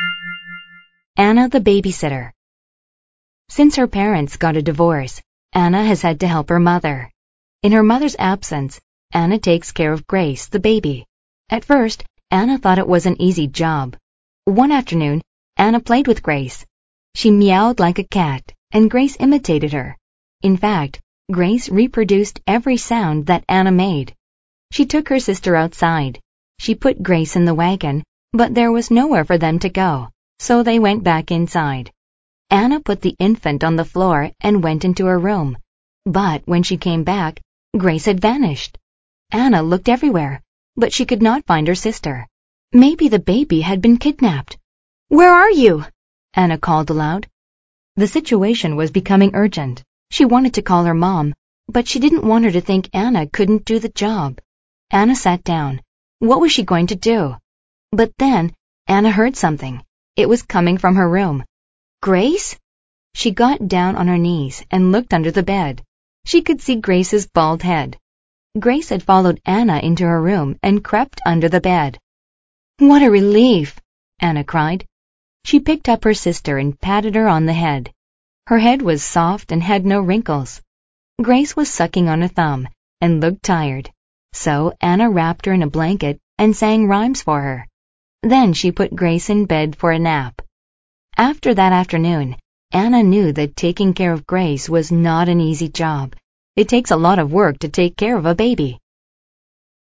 Anna the babysitter. Since her parents got a divorce, Anna has had to help her mother. In her mother's absence, Anna takes care of Grace, the baby. At first, Anna thought it was an easy job. One afternoon, Anna played with Grace. She meowed like a cat, and Grace imitated her. In fact, Grace reproduced every sound that Anna made. She took her sister outside. She put Grace in the wagon, but there was nowhere for them to go, so they went back inside. Anna put the infant on the floor and went into her room. But when she came back, Grace had vanished. Anna looked everywhere, but she could not find her sister. Maybe the baby had been kidnapped. "Where are you?" Anna called aloud. The situation was becoming urgent. She wanted to call her mom, but she didn't want her to think Anna couldn't do the job. Anna sat down. What was she going to do? But then Anna heard something. It was coming from her room. "Grace?" She got down on her knees and looked under the bed. She could see Grace's bald head. Grace had followed Anna into her room and crept under the bed. "What a relief!" Anna cried. She picked up her sister and patted her on the head. Her head was soft and had no wrinkles. Grace was sucking on a thumb and looked tired, so Anna wrapped her in a blanket and sang rhymes for her. Then she put Grace in bed for a nap. After that afternoon, Anna knew that taking care of Grace was not an easy job. It takes a lot of work to take care of a baby.